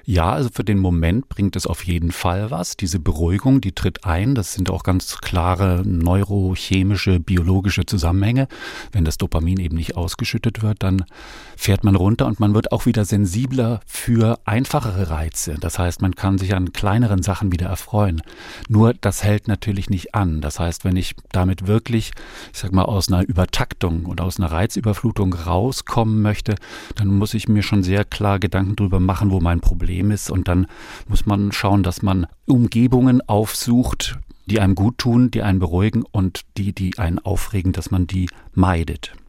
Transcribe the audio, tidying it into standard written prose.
Ja, also für den Moment bringt es auf jeden Fall was. Diese Beruhigung, die tritt ein. Das sind auch ganz klare neurochemische, biologische Zusammenhänge. Wenn das Dopamin eben nicht ausgeschüttet wird, dann fährt man runter und man wird auch wieder sensibler für einfachere Reize. Das heißt, man kann sich an kleineren Sachen wieder erfreuen. Nur das hält natürlich nicht an. Das heißt, wenn ich damit wirklich, ich sag mal, aus einer Übertaktung und aus einer Reizüberflutung rauskommen möchte, dann muss ich mir schon sehr klar Gedanken drüber machen, wo mein Problem ist. Und dann muss man schauen, dass man Umgebungen aufsucht, die einem gut tun, die einen beruhigen und die einen aufregen, dass man die meidet.